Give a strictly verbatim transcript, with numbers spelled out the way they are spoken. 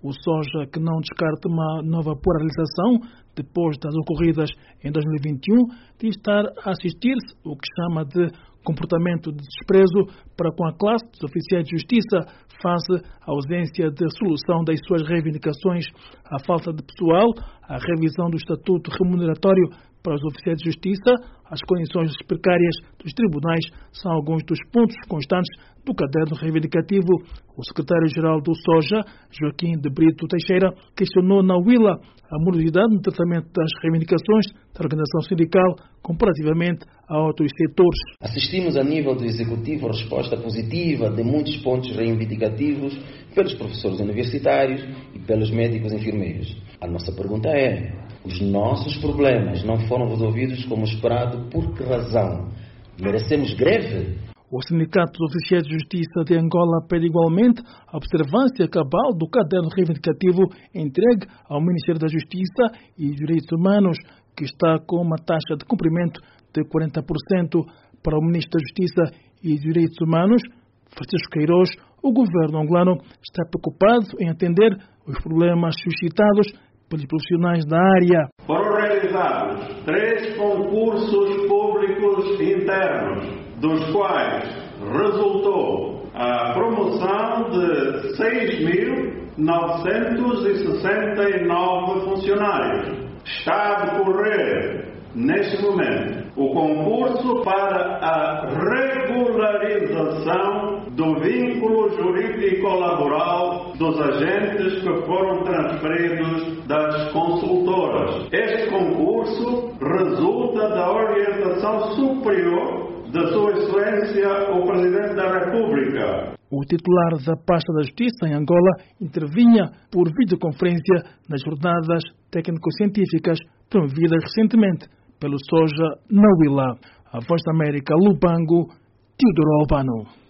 O Soja, que não descarta uma nova polarização depois das ocorridas em dois mil e vinte e um, diz estar a assistir-se o que chama de comportamento de desprezo para com a classe dos oficiais de justiça face à ausência de solução das suas reivindicações, à falta de pessoal, à revisão do estatuto remuneratório para os oficiais de justiça, as condições precárias dos tribunais são alguns dos pontos constantes do caderno reivindicativo. O secretário-geral do Soja, Joaquim de Brito Teixeira, questionou na Huila a morosidade no tratamento das reivindicações da organização sindical comparativamente a outros setores. Assistimos a nível do Executivo a resposta positiva de muitos pontos reivindicativos pelos professores universitários e pelos médicos e enfermeiros. A nossa pergunta é: os nossos problemas não foram resolvidos como esperado, por que razão? Merecemos greve? O Sindicato dos Oficiais de Justiça de Angola pede igualmente a observância cabal do caderno reivindicativo entregue ao Ministério da Justiça e Direitos Humanos, que está com uma taxa de cumprimento de quarenta por cento. Para o Ministro da Justiça e Direitos Humanos, Francisco Queiroz, o governo angolano está preocupado em atender os problemas suscitados pelos profissionais da área. Foram realizados três concursos públicos internos, dos quais resultou a promoção de seis mil novecentos e sessenta e nove funcionários. Está a decorrer, neste momento, o concurso para a regularização do vínculo jurídico-laboral dos agentes que foram transferidos das consultoras. Este concurso resulta da orientação superior da Sua Excelência, o Presidente da República. O titular da pasta da Justiça em Angola intervinha por videoconferência nas jornadas técnico-científicas promovidas recentemente pelo Soja na Huila. A Voz da América, Lubango, Teodoro Albano.